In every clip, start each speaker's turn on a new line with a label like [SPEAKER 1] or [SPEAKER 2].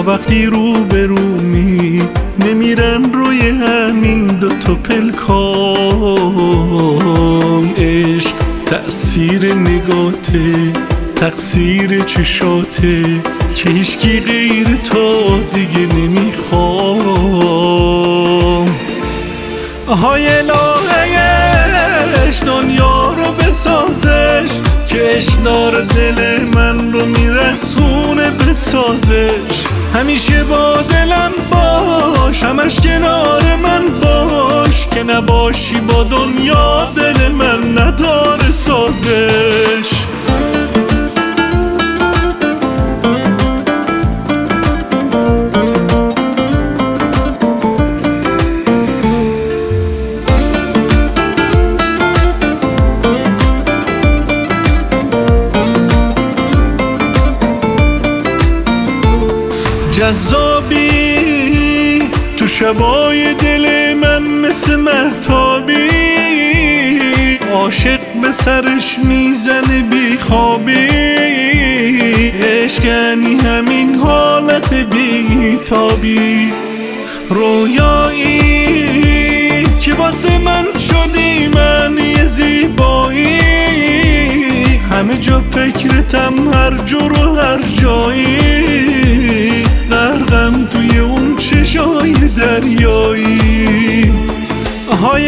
[SPEAKER 1] تا وقتی رو به رومی نمیرن روی همین دوتا پلکام. عشق تأثیر نگاته، تقصیر چشاته که هیچکی غیر تو دیگه نمیخوام. های الهش دنیا رو بسازش که عشق داره دل من رو میرسونه بسازش. همیشه با دلم باش، همش کنار من باش، که نباشی با دنیا دل من نداره سازش. جذابی تو شبای دل من مثل مهتابی، عاشق به سرش میزنه بی خوابی. عشق یعنی همین حالت بی تابی، رویایی که واسه من شدی معنی زیبایی. همه جا فکرتم، هر جور و هر جایی، غرقم توی اون چشای دریایی. های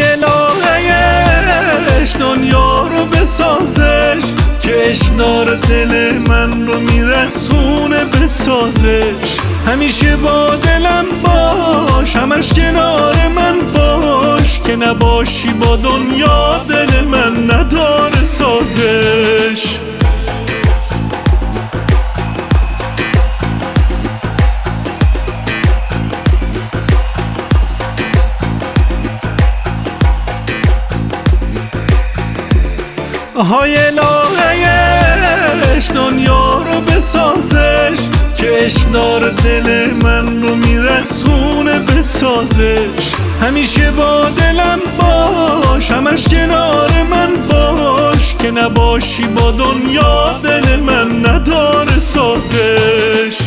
[SPEAKER 1] الهش دنیا رو بسازش که عشق داره دل من رو میرسونه بسازش. همیشه با دلم باش، همش کنار من باش، که نباشی با دنیا دل من نداره سازش. های الهش دنیا رو بسازش که عشق داره دل من رو میرسونه بسازش. همیشه با دلم باش، همش کنار من باش، که نباشی با دنیا دل من نداره سازش.